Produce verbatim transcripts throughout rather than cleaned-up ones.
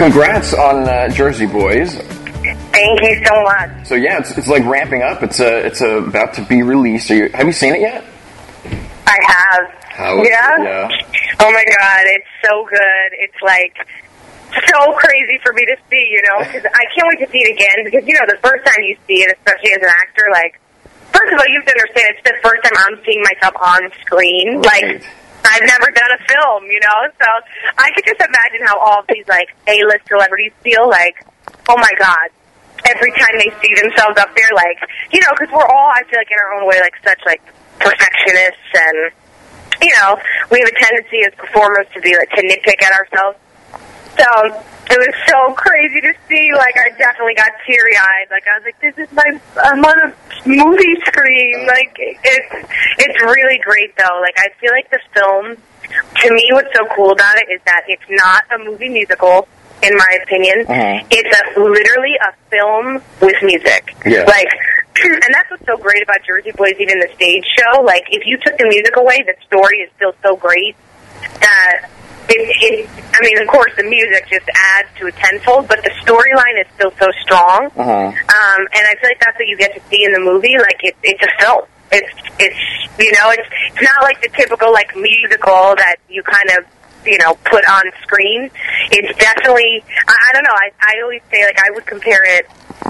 congrats on uh, Jersey Boys. Thank you so much. So yeah, it's, it's like ramping up. It's uh, it's uh, about to be released. Are you, have you seen it yet? I have. How is yeah? it? Yeah. Oh my God, it's so good. It's like so crazy for me to see, you know, because I can't wait to see it again because, you know, the first time you see it, especially as an actor, like, first of all, you have to understand it's the first time I'm seeing myself on screen. Right. Like, I've never done a film, you know, so I could just imagine how all of these, like, A-list celebrities feel like, oh my God, every time they see themselves up there, like, you know, because we're all, I feel like, in our own way, like, such, like, perfectionists and, you know, we have a tendency as performers to be, like, to nitpick at ourselves. So it was so crazy to see. Like, I definitely got teary-eyed. Like, I was like, this is my, I'm on a movie screen. Like, it's, it's really great, though. Like, I feel like the film, to me, what's so cool about it is that it's not a movie musical, in my opinion. Uh-huh. It's a, literally a film with music. Yeah. Like, and that's what's so great about Jersey Boys, even the stage show. Like, if you took the music away, the story is still so great that... It, it, I mean, of course, the music just adds to a tenfold, but the storyline is still so strong. Uh-huh. Um, and I feel like that's what you get to see in the movie. Like, it, it's a film. It's, it's, you know, it's, it's not like the typical, like, musical that you kind of, you know, put on screen. It's definitely, I, I don't know, I, I always say, like, I would compare it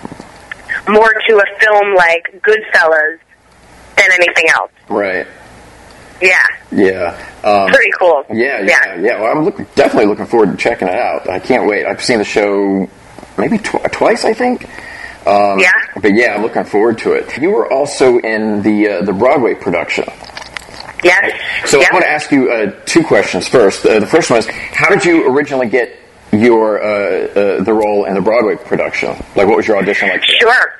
more to a film like Goodfellas than anything else. Right. Yeah. Yeah. Um, Pretty cool. Yeah, yeah, Yeah. yeah. Well, I'm look, definitely looking forward to checking it out. I can't wait. I've seen the show maybe tw- twice, I think. Um, Yeah. But yeah, I'm looking forward to it. You were also in the uh, the Broadway production. Yes. So Yep. I want to ask you uh, two questions. First, uh, the first one is, how did you originally get your uh, uh, the role in the Broadway production? Like, what was your audition like? Sure.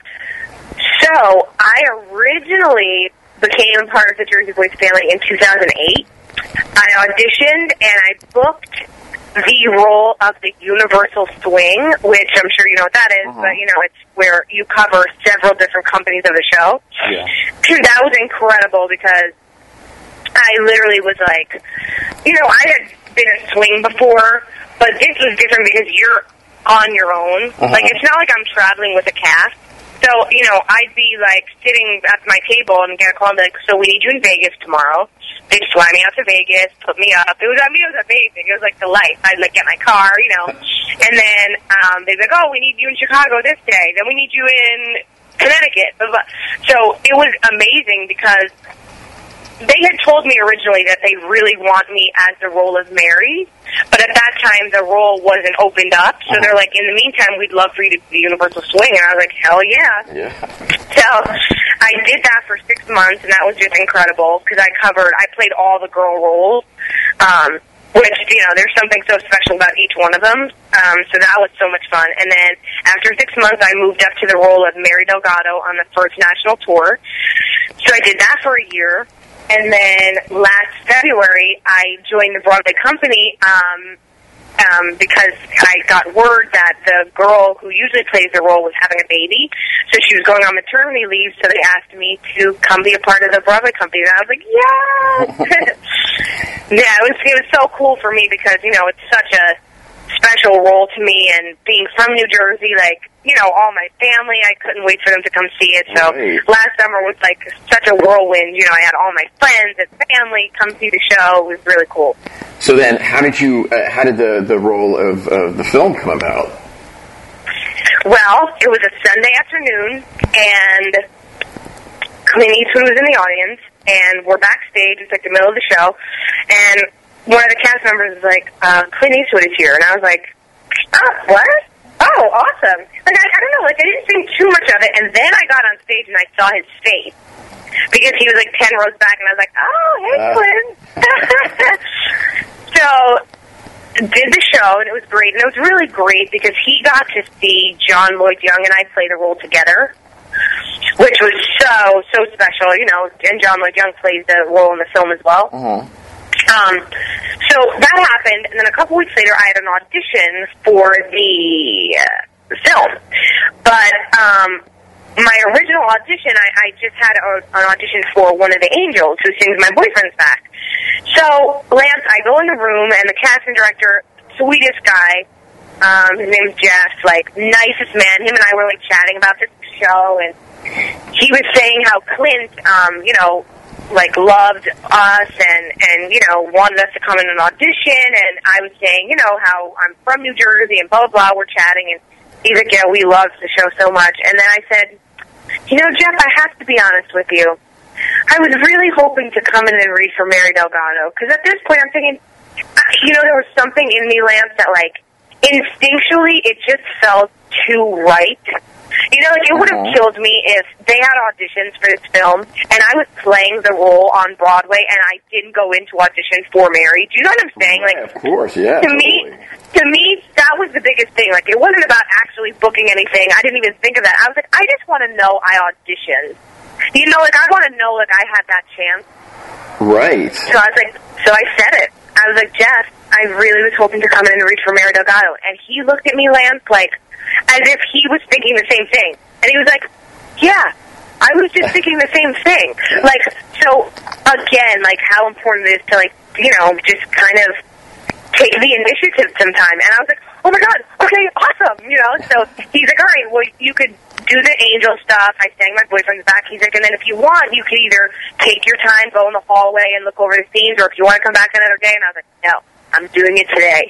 So, I originally became part of the Jersey Boys family in two thousand eight. I auditioned and I booked the role of the Universal Swing, which I'm sure you know what that is, Uh-huh. but, you know, it's where you cover several different companies of the show. Yeah. That was incredible because I literally was like, you know, I had been a swing before, but this was different because you're on your own. Uh-huh. Like, it's not like I'm traveling with a cast. So, you know, I'd be, like, sitting at my table and get a call and be like, so we need you in Vegas tomorrow. They'd fly me out to Vegas, put me up. It was, I mean, it was amazing. It was like the life. I'd, like, get my car, you know. And then um, they'd be like, oh, we need you in Chicago this day. Then we need you in Connecticut. Blah, blah. So it was amazing because they had told me originally that they really want me as the role of Mary, but at that time the role wasn't opened up. So they're like, in the meantime, we'd love for you to be Universal Swing. And I was like, hell yeah. Yeah. So I did that for six months, and that was just incredible because I covered, I played all the girl roles, um, which, you know, there's something so special about each one of them. Um, so that was so much fun. And then after six months, I moved up to the role of Mary Delgado on the first national tour. So I did that for a year. And then last February, I joined the Broadway company um, um, because I got word that the girl who usually plays the role was having a baby. So she was going on maternity leave, so they asked me to come be a part of the Broadway company. And I was like, yes! Yeah, it was, it was so cool for me because, you know, it's such a special role to me, and being from New Jersey, like, you know, all my family, I couldn't wait for them to come see it. So Right. last summer was like such a whirlwind. You know, I had all my friends and family come see the show. It was really cool. So then, how did you? Uh, how did the the role of uh, the film come about? Well, it was a Sunday afternoon, and Clint Eastwood was in the audience, and we're backstage. It's like the middle of the show, and one of the cast members was like, uh, Clint Eastwood is here. And I was like, oh, what? Oh, awesome. Like, I, I don't know, like, I didn't think too much of it. And then I got on stage and I saw his face. Because he was like ten rows back, and I was like, oh, hey, Uh. Clint. So, did the show, and it was great. And it was really great because he got to see John Lloyd Young and I play the role together, which was so, so special, you know. And John Lloyd Young plays the role in the film as well. Uh-huh. Um, so that happened, and then a couple weeks later, I had an audition for the uh, film. But um, my original audition, I, I just had a, an audition for one of the angels who sings My Boyfriend's Back. So, Lance, I go in the room, and the casting director, sweetest guy, Um, his name's Jeff, like, nicest man. Him and I were, like, chatting about this show, and he was saying how Clint, um, you know, like, loved us and, and, you know, wanted us to come in an audition, and I was saying, you know, how I'm from New Jersey, and blah, blah, blah, we're chatting, and he's like, yeah, we love the show so much. And then I said, you know, Jeff, I have to be honest with you. I was really hoping to come in and read for Mary Delgado, because at this point I'm thinking, you know, there was something in me, Lance, that, like, instinctually it just felt too right. You know, like, it would have killed me if they had auditions for this film, and I was playing the role on Broadway, and I didn't go into audition for Mary. Do you know what I'm saying? Right, like, of course, yeah. To totally. me, to me, that was the biggest thing. Like, it wasn't about actually booking anything. I didn't even think of that. I was like, I just want to know I auditioned. You know, like, I want to know, like, I had that chance. Right. So I was like, so I said it. I was like, Jeff, I really was hoping to come in and read for Mary Delgado. And he looked at me, Lance, like, as if he was thinking the same thing. And he was like, yeah, I was just thinking the same thing. Like, so, again, like, how important it is to, like, you know, just kind of take the initiative sometime. And I was like, oh, my God, okay, awesome, you know. So he's like, all right, well, you could do the angel stuff. I sang my boyfriend's back. He's like, and then if you want, you could either take your time, go in the hallway and look over the scenes, or if you want to come back another day. And I was like, no, I'm doing it today.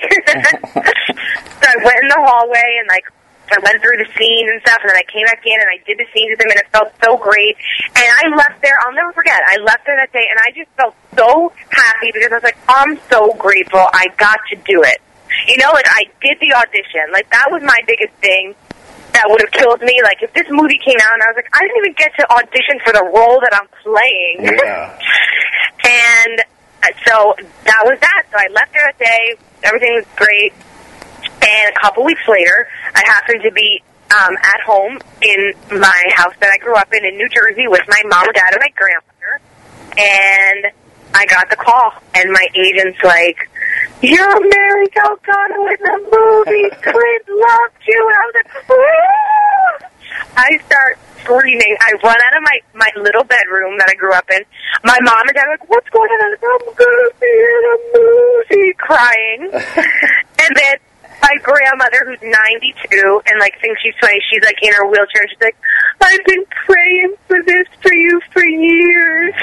So I went in the hallway and, like, I went through the scenes and stuff, and then I came back in and I did the scenes with him, and it felt so great. And I left there, I'll never forget, I left there that day, and I just felt so happy because I was like, I'm so grateful I got to do it. You know, like, I did the audition. Like, that was my biggest thing that would have killed me. Like, if this movie came out and I was like, I didn't even get to audition for the role that I'm playing. Yeah. And so that was that. So I left there that day. Everything was great. And a couple weeks later, I happened to be um, at home in my house that I grew up in in New Jersey with my mom, dad, and my grandmother. And I got the call, and my agent's like, you're Mary Delgado in the movie. Clint loved you. And I was like, woo! I start screaming. I run out of my, my little bedroom that I grew up in. My mom and dad are like, what's going on? I'm going to be in a movie, crying. And then my grandmother, who's ninety-two and, like, thinks she's twenty, she's, like, in her wheelchair, and she's like, I've been praying for this for you for years.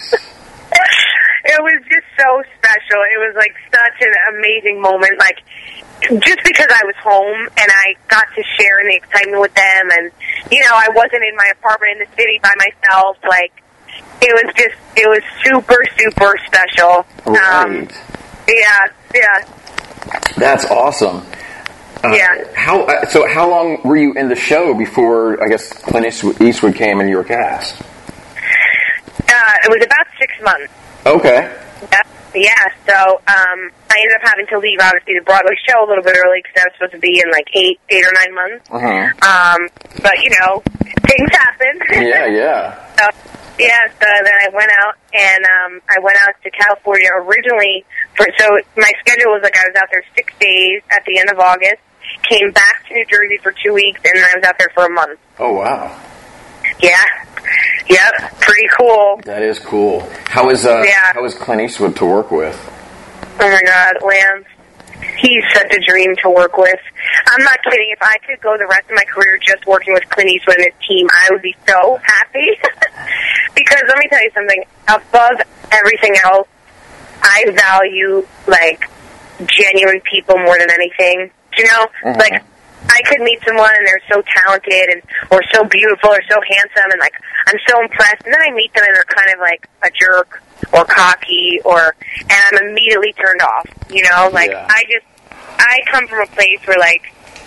It was just so special. It was, like, such an amazing moment. Like, just because I was home and I got to share in the excitement with them, and, you know, I wasn't in my apartment in the city by myself. Like, it was just, it was super, super special. Right. Um, yeah, yeah. That's awesome. Uh, yeah. How uh, so? How long were you in the show before, I guess, Clint Eastwood came and you were cast? Uh, it was about six months. Okay. Yeah. Yeah. So um, I ended up having to leave, obviously, the Broadway show a little bit early because I was supposed to be in like eight, eight or nine months. Uh-huh. Um, but you know, things happen. Yeah. Yeah. So, yeah, so then I went out, and um, I went out to California originally. For, so my schedule was like I was out there six days at the end of August, came back to New Jersey for two weeks, and then I was out there for a month. Oh, wow. Yeah. Yep. Pretty cool. That is cool. How is, uh, yeah. how is Clint Eastwood to work with? Oh, my God, Lance. He's such a dream to work with. I'm not kidding. If I could go the rest of my career just working with Clint Eastwood and his team, I would be so happy. Because let me tell you something. Above everything else, I value, like, genuine people more than anything. You know? Mm-hmm. Like, I could meet someone and they're so talented and or so beautiful or so handsome, and, like, I'm so impressed. And then I meet them and they're kind of like a jerk or cocky, or and I'm immediately turned off. You know? Like, yeah. I just, I come from a place where, like,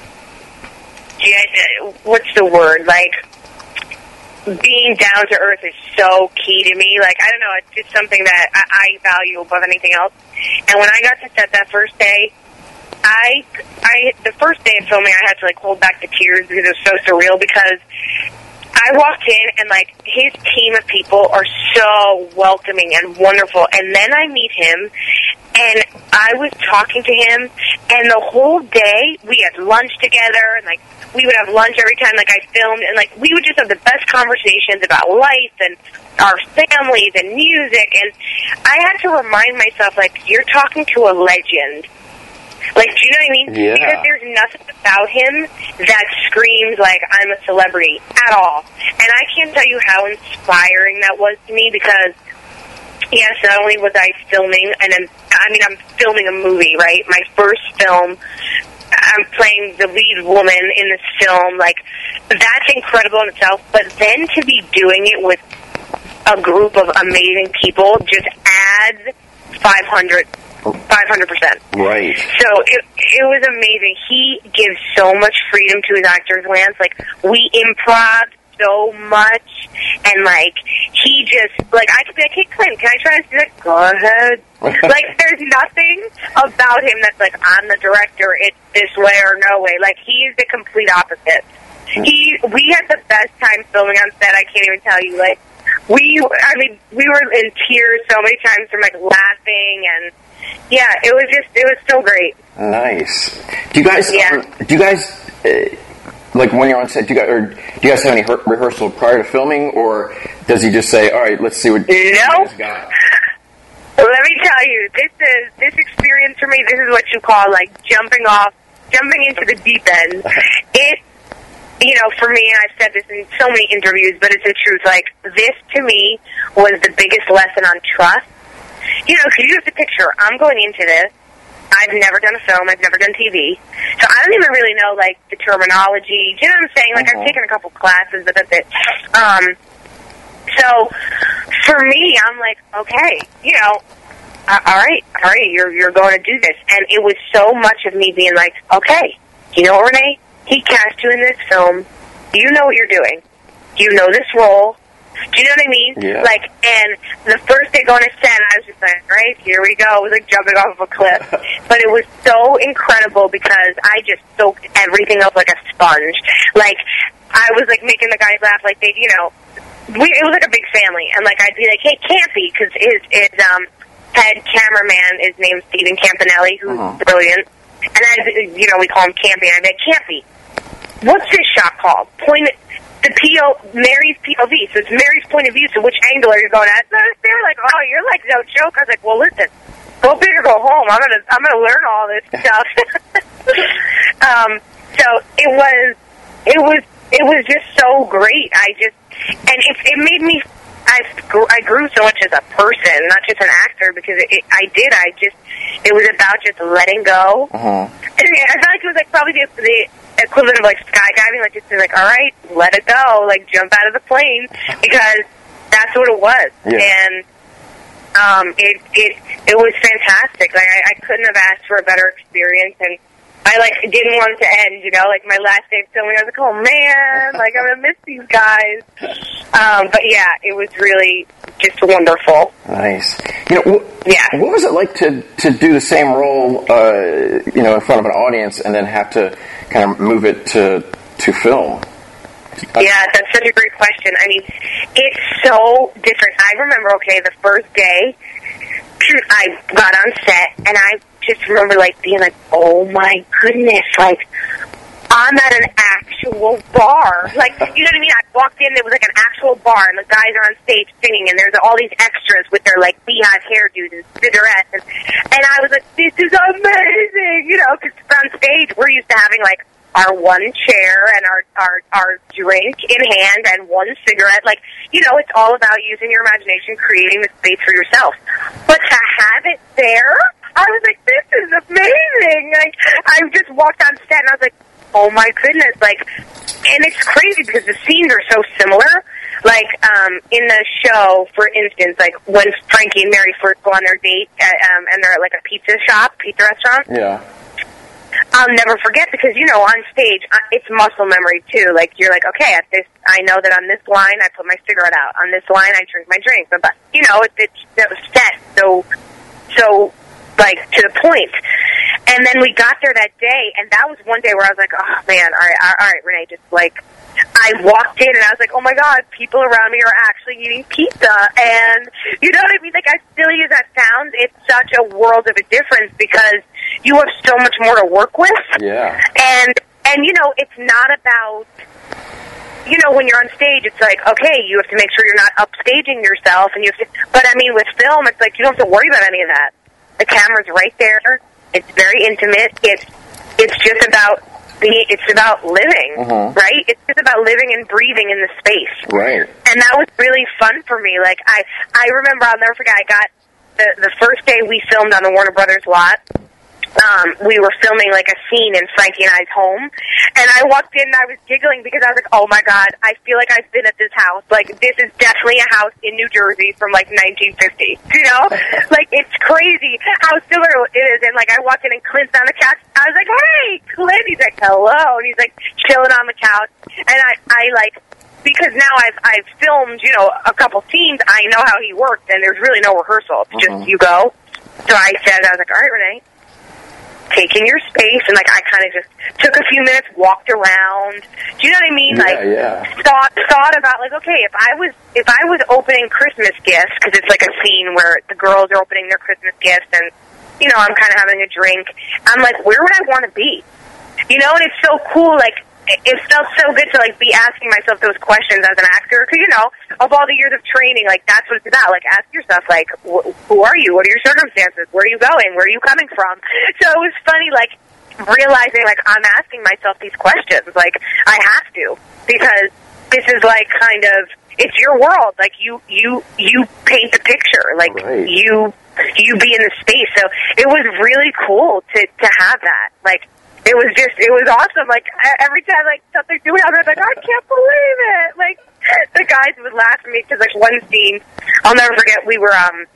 yeah, what's the word? Like, being down to earth is so key to me. Like, I don't know, it's just something that I, I value above anything else. And when I got to set that first day, I, I, the first day of filming, I had to, like, hold back the tears because it was so surreal, because I walked in and, like, his team of people are so welcoming and wonderful. And then I meet him, and I was talking to him, and the whole day we had lunch together, and, like, we would have lunch every time, like, I filmed, and, like, we would just have the best conversations about life and our families and music. And I had to remind myself, like, you're talking to a legend. Like, do you know what I mean? Yeah. Because there's nothing about him that screams, like, I'm a celebrity at all. And I can't tell you how inspiring that was to me because, yes, not only was I filming, and I'm, I mean, I'm filming a movie, right? My first film, I'm playing the lead woman in this film. Like, that's incredible in itself. But then to be doing it with a group of amazing people just adds five hundred percent. Right. So it it was amazing. He gives so much freedom to his actors, Lance. Like, we improv so much, and, like, he just, like, I could be like, hey, Clint, can I try to do that? Go ahead. Like, there's nothing about him that's like, I'm the director, it's this way or no way. Like, he's the complete opposite. He, we had the best time filming on set, I can't even tell you. Like, we, I mean, we were in tears so many times from, like, laughing, and, yeah, it was just, it was so great. Nice. Do you guys, yeah. um, do you guys, uh, like, when you're on set, do you guys, or do you guys have any her- rehearsal prior to filming, or does he just say, all right, let's see what you nope. guys got? Let me tell you, this is, this experience for me, this is what you call, like, jumping off, jumping into the deep end. It, you know, for me, and I've said this in so many interviews, but it's the truth, like, this to me was the biggest lesson on trust. You know, because you have to picture, I'm going into this, I've never done a film, I've never done T V, so I don't even really know, like, the terminology, do you know what I'm saying? Like, uh-huh. I've taken a couple classes, but that's it. Um, so, for me, I'm like, okay, you know, uh, all right, all right, you're, you're going to do this, and it was so much of me being like, okay, you know what, Renee? He cast you in this film. Do you know what you're doing? Do you know this role? Do you know what I mean? Yeah. Like, and the first day going to set, I was just like, right, here we go. It was like jumping off of a cliff. But it was so incredible because I just soaked everything up like a sponge. Like, I was, like, making the guys laugh like they, you know, we, it was like a big family. And, like, I'd be like, hey, Campy, because his, his um, head cameraman is named Stephen Campanelli, who's uh-huh. brilliant. And, I, you know, we call him Campy. And I'd be like, Campy, what's this shot called? Point it. The P O, Mary's P O V, so it's Mary's point of view, so which angle are you going at? So they're like, oh, you're like, no joke. I was like, well, listen, go big or go home. I'm going to I'm gonna learn all this stuff. um, so it was, it was, it was just so great. I just, and it, it made me, I grew, I grew so much as a person, not just an actor, because it, it, I did, I just, it was about just letting go. Uh-huh. And I felt like it was like probably the, the equivalent of like skydiving, like just be like, all right, let it go, like jump out of the plane, because that's what it was. Yeah. And um, it it it was fantastic. Like I, I couldn't have asked for a better experience, and I like didn't want it to end. You know, like my last day of filming, I was like, oh man, like I'm gonna miss these guys. Um, but yeah, it was really just wonderful. Nice. You know, wh- yeah. What was it like to to do the same role, uh, you know, in front of an audience, and then have to kind of move it to to film? Yeah, that's such a great question. I mean, it's so different. I remember, okay, the first day I got on set, and I just remember, like, being like, oh, my goodness, like, I'm at an actual bar. Like, you know what I mean? I walked in, there was, like, an actual bar, and the guys are on stage singing, and there's all these extras with their, like, beehive hairdos and cigarettes, and, and I was like, this is amazing, you know, because on stage, we're used to having, like, our one chair and our, our our drink in hand and one cigarette. Like, you know, it's all about using your imagination, creating the space for yourself. But to have it there, I was like, this is amazing. Like, I just walked on set and I was like, oh my goodness. Like, and it's crazy because the scenes are so similar. Like, um, in the show, for instance, like when Frankie and Mary first go on their date at, um, and they're at like a pizza shop, pizza restaurant. Yeah. I'll never forget because, you know, on stage, it's muscle memory, too. Like, you're like, okay, at this, I know that on this line, I put my cigarette out. On this line, I drink my drink. But, you know, it, it's it was set so, so, like, to the point. And then we got there that day, and that was one day where I was like, oh, man, all right, all right, Renee, just, like, I walked in, and I was like, oh, my God, people around me are actually eating pizza. And, you know what I mean? Like, as silly as that sounds, it's such a world of a difference because you have so much more to work with. Yeah. And, and you know, it's not about, you know, when you're on stage, it's like, okay, you have to make sure you're not upstaging yourself. And you have to, but, I mean, with film, it's like you don't have to worry about any of that. The camera's right there. It's very intimate. It's it's just about the it's about living, uh-huh. right? It's just about living and breathing in the space, right? And that was really fun for me. Like I I remember, I'll never forget. I got the the first day we filmed on the Warner Brothers lot. Um, we were filming like a scene in Frankie and I's home, and I walked in and I was giggling because I was like, oh my God, I feel like I've been at this house. Like, this is definitely a house in New Jersey from like nineteen fifty, you know? Like, it's crazy how similar it is. And like, I walked in and Clint's on the couch. I was like, hey, Clint. He's like, hello. And he's like chilling on the couch. And I, I like, because now I've, I've filmed, you know, a couple scenes, I know how he works, and there's really no rehearsal. It's just, uh-huh. you go. So I said, I was like, all right, Renee. Taking your space, and like I kind of just took a few minutes, walked around. Do you know what I mean? Yeah, like yeah. thought thought about like, okay, if I was if I was opening Christmas gifts, because it's like a scene where the girls are opening their Christmas gifts, and you know I'm kind of having a drink. I'm like, where would I want to be? You know, and it's so cool. Like it felt so good to like be asking myself those questions as an actor, because you know, of all the years of training, like that's what it's about. Like ask yourself, like, wh- who are you? What are your circumstances? Where are you going? Where are you coming from? So it was funny, like realizing, like I'm asking myself these questions. Like I have to, because this is like kind of it's your world. Like you, you, you paint the picture. Like right. you, you be in the space. So it was really cool to to have that. Like. It was just, it was awesome. Like, every time, like, something new happened, I was like, I can't believe it. Like, the guys would laugh at me because, like, one scene, I'll never forget, we were, um,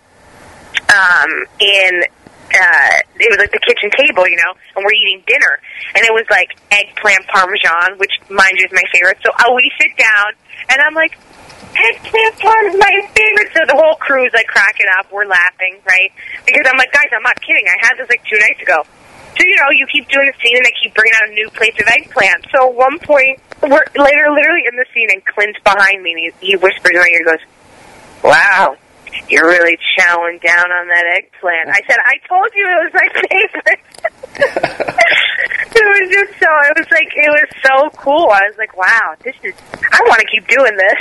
um, in, uh, it was, like, the kitchen table, you know, and we're eating dinner. And it was, like, eggplant parmesan, which, mind you, is my favorite. So uh, we sit down, and I'm like, eggplant parmesan is my favorite. So the whole crew's, like, cracking up. We're laughing, right? Because I'm like, guys, I'm not kidding. I had this, like, two nights ago. So, you know, you keep doing a scene and they keep bringing out a new plate of eggplant. So at one point, we're later, literally in the scene, and Clint's behind me, and he, he whispers in my ear, goes, wow, you're really chowing down on that eggplant. I said, I told you it was my favorite. It was just so, it was like, it was so cool. I was like, wow, this is, I want to keep doing this.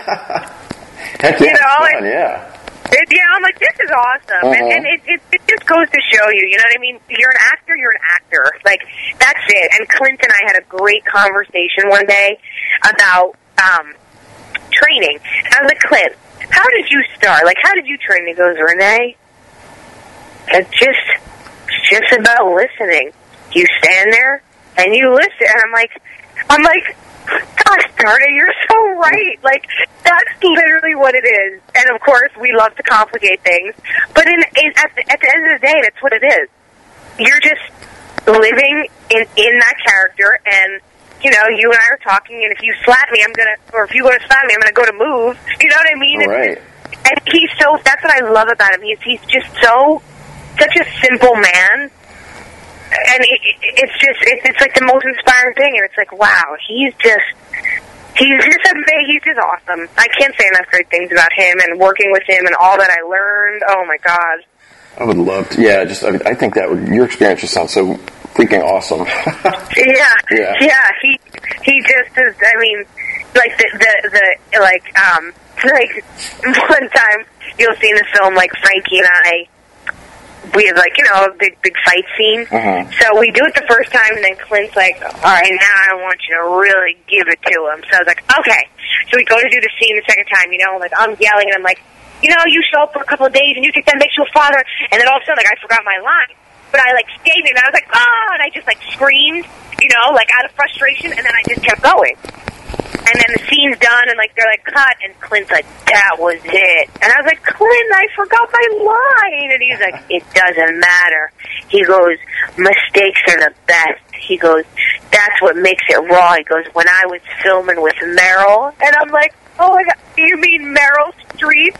Heck yeah, you know, fun, and, yeah. It, yeah, I'm like, this is awesome. Uh-huh. And, and it, it, it just goes to show you, you know what I mean? You're an actor, you're an actor. Like, that's it. And Clint and I had a great conversation one day about um, training. And I was like, Clint, how did you start? Like, how did you train? He goes, Renee, it's just, it's just about listening. You stand there and you listen. And I'm like, I'm like, gosh darn it, you're so right. Like, that's literally what it is. And of course, we love to complicate things. But in, in at, the, at the end of the day, that's what it is. You're just living in, in that character, and, you know, you and I are talking, and if you slap me, I'm going to, or if you go to slap me, I'm going to go to move. You know what I mean? Right. It's, and he's so, that's what I love about him. He's, he's just so, such a simple man. And it, it, it's just, it, it's like the most inspiring thing, and it's like, wow, he's just, he's just amazing, he's just awesome. I can't say enough great things about him, and working with him, and all that I learned. Oh my God. I would love to, yeah, just, I, mean, I think that would, your experience just sounds so freaking awesome. yeah, yeah, yeah, he, he just is, I mean, like, the, the, the, like, um, like, one time, you'll see in the film, like, Frankie and I, we have, like, you know, a big, big fight scene. Uh-huh. So we do it the first time, and then Clint's like, all right, now I want you to really give it to him. So I was like, okay. So we go to do the scene the second time, you know, like, I'm yelling, and I'm like, you know, you show up for a couple of days, and you think that makes you a father, and then all of a sudden, like, I forgot my line. But I, like, stayed in, and I was like, oh, and I just, like, screamed, you know, like, out of frustration, and then I just kept going. And then the scene's done, and, like, they're like, cut, and Clint's like, that was it. And I was like, Clint, I forgot my line. And he's like, it doesn't matter. He goes, mistakes are the best. He goes, that's what makes it raw. He goes, when I was filming with Meryl, and I'm like, oh my God, you mean Meryl Streep?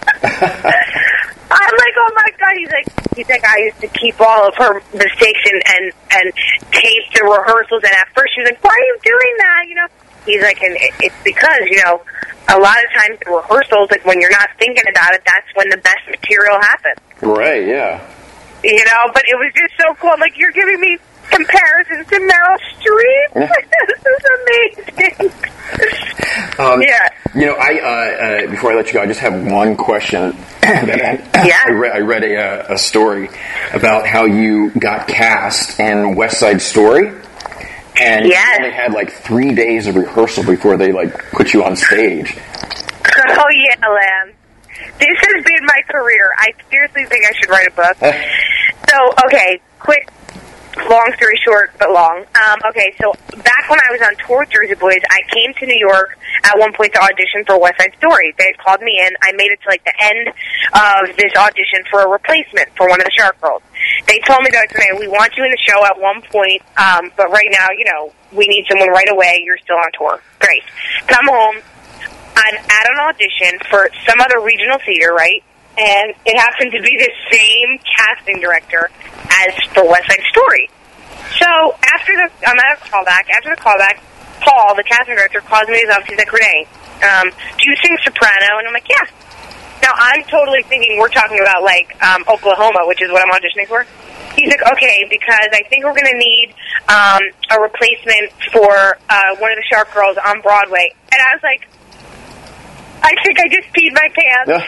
I'm like, oh my God. He's like, he's like, I used to keep all of her mistakes and, and, and tape the rehearsals, and at first she was like, why are you doing that, you know? He's like, and it's because, you know, a lot of times the rehearsals, like, when you're not thinking about it, that's when the best material happens. Right, yeah. You know, but it was just so cool. I'm like, you're giving me comparisons to Meryl Streep. This is amazing. Um, yeah. You know, I uh, uh, before I let you go, I just have one question. that I, yeah. I, re- I read a, a story about how you got cast in West Side Story, and yes. you only had like three days of rehearsal before they like put you on stage. Oh yeah, Lamb. This has been my career. I seriously think I should write a book. So, okay, quick. Long story short, but long. Um, okay, so back when I was on tour with Jersey Boys, I came to New York at one point to audition for West Side Story. They had called me in. I made it to, like, the end of this audition for a replacement for one of the Shark Girls. They told me, that we want you in the show at one point, um, but right now, you know, we need someone right away. You're still on tour. Great. Come home. I'm at an audition for some other regional theater, right? And it happened to be the same casting director as for West Side Story. So after the, I'm at a callback. After the callback, Paul, the casting director, calls me to his office. He's like, Renee, um, do you sing soprano? And I'm like, yeah. Now I'm totally thinking we're talking about like um, Oklahoma, which is what I'm auditioning for. He's like, okay, because I think we're going to need um, a replacement for uh, one of the Shark Girls on Broadway. And I was like, I think I just peed my pants.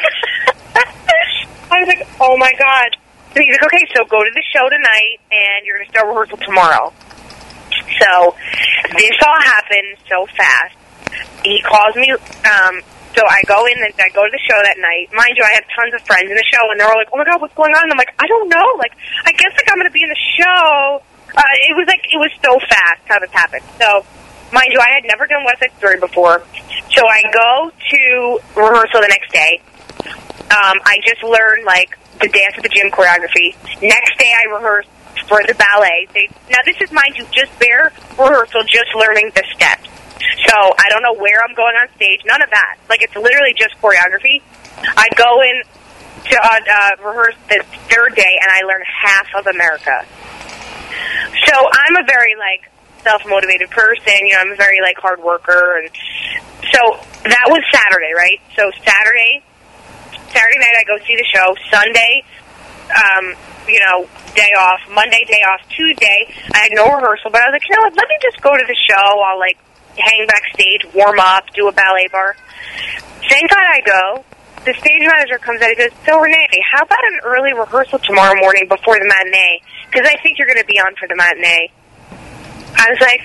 I was like, oh my God. So he's like, okay, so go to the show tonight, and you're going to start rehearsal tomorrow. So this all happened so fast. He calls me, um, so I go in, and I go to the show that night. Mind you, I have tons of friends in the show, and they're all like, oh my God, what's going on? And I'm like, I don't know. Like, I guess like I'm going to be in the show. Uh, it was like, it was so fast how this happened. So, mind you, I had never done West Side Story before. So I go to rehearsal the next day. Um, I just learned, like, the Dance at the Gym choreography. Next day I rehearsed for the ballet. They, now, this is, mind you, just bare rehearsal, just learning the steps. So I don't know where I'm going on stage. None of that. Like, it's literally just choreography. I go in to uh, uh, rehearse the third day, and I learn half of America. So I'm a very, like, self-motivated person. You know, I'm a very, like, hard worker. And so that was Saturday, right? So Saturday... Saturday night, I go see the show. Sunday, um, you know, day off. Monday, day off. Tuesday, I had no rehearsal, but I was like, you know what, let me just go to the show. I'll, like, hang backstage, warm up, do a ballet bar. Thank God I go. The stage manager comes out and goes, so, Renee, how about an early rehearsal tomorrow morning before the matinee? Because I think you're going to be on for the matinee. I was like,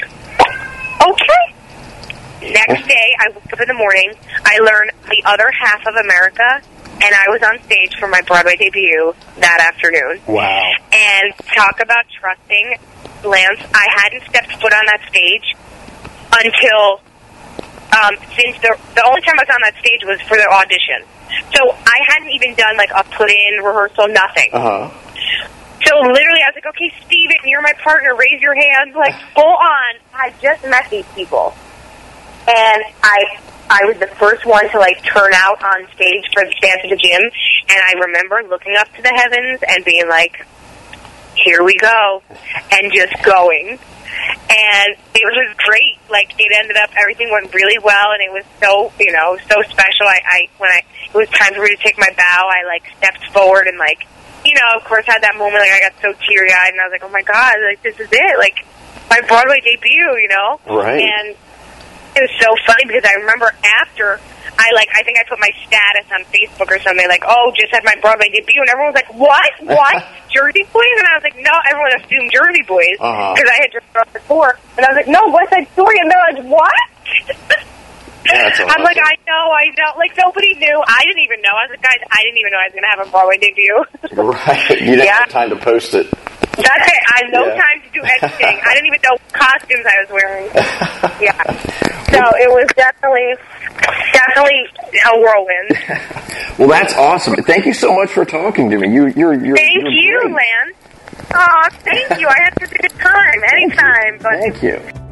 okay. Next day, I woke up in the morning. I learned the other half of America, and I was on stage for my Broadway debut that afternoon. Wow. And talk about trusting Lance. I hadn't stepped foot on that stage until, um, since the, the only time I was on that stage was for the audition. So I hadn't even done, like, a put-in rehearsal, nothing. Uh-huh. So literally, I was like, okay, Steven, you're my partner. Raise your hands. Like, go on. I just met these people. And I I was the first one to, like, turn out on stage for the Dance at the Gym. And I remember looking up to the heavens and being like, here we go. And just going. And it was great. Like, it ended up, everything went really well. And it was so, you know, so special. I, I when I, it was time for me to take my bow, I, like, stepped forward and, like, you know, of course, had that moment, like, I got so teary-eyed. And I was like, oh, my God, like, this is it. Like, my Broadway debut, you know? Right. And it was so funny because I remember after I like I think I put my status on Facebook or something like, oh, just had my Broadway debut, and everyone was like, what? What? Jersey Boys? And I was like, no, everyone assumed Jersey Boys because uh-huh. I had just started before, and I was like, no, West Side Story, and they're like, what? That's awesome. I'm like, I know, I know. Like, nobody knew. I didn't even know. I was like, guys, I didn't even know I was going to have a Broadway debut. Right. You didn't yeah. have time to post it. That's it. I had no yeah. time to do anything. I didn't even know what costumes I was wearing. Yeah. So it was definitely, definitely a whirlwind. Well, that's awesome. Thank you so much for talking to me. You, you're, you're. Thank you're you, great. Lance. Oh, thank you. I had such a good time. Anytime. But Thank you.